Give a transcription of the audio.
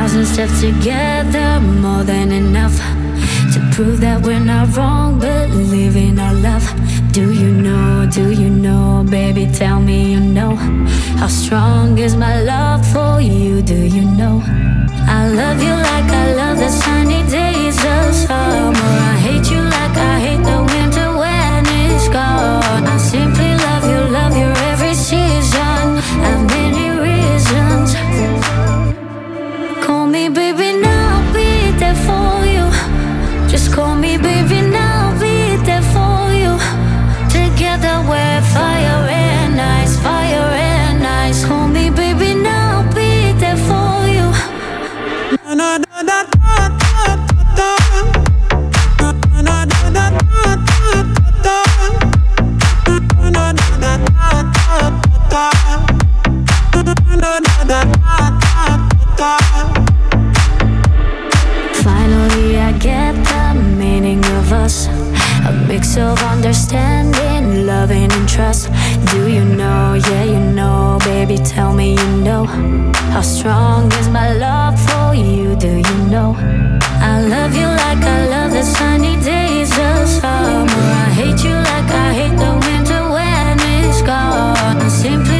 1,000 steps together, more than enough to prove that we're not wrong, believe in our love. Do you know, baby, tell me you know how strong is my love for you, do you know? I love you like I love the sunny days of summer. I hate you like I hate the winter when it's gone. I simply love you every season. Have many reasons. Call me baby, now I'll be there for you. Just call me baby, now I'll be there for you. Together we're fire and ice, fire and ice. Call me baby, now I'll be there for you. Na na na na na na na na na Finally I get the meaning of us, a mix of understanding, loving and trust. Do you know, yeah you know, baby tell me you know how strong is my love for you, do you know? I love you like I love the sunny days of summer. I hate you like I hate the winter when it's gone. I simply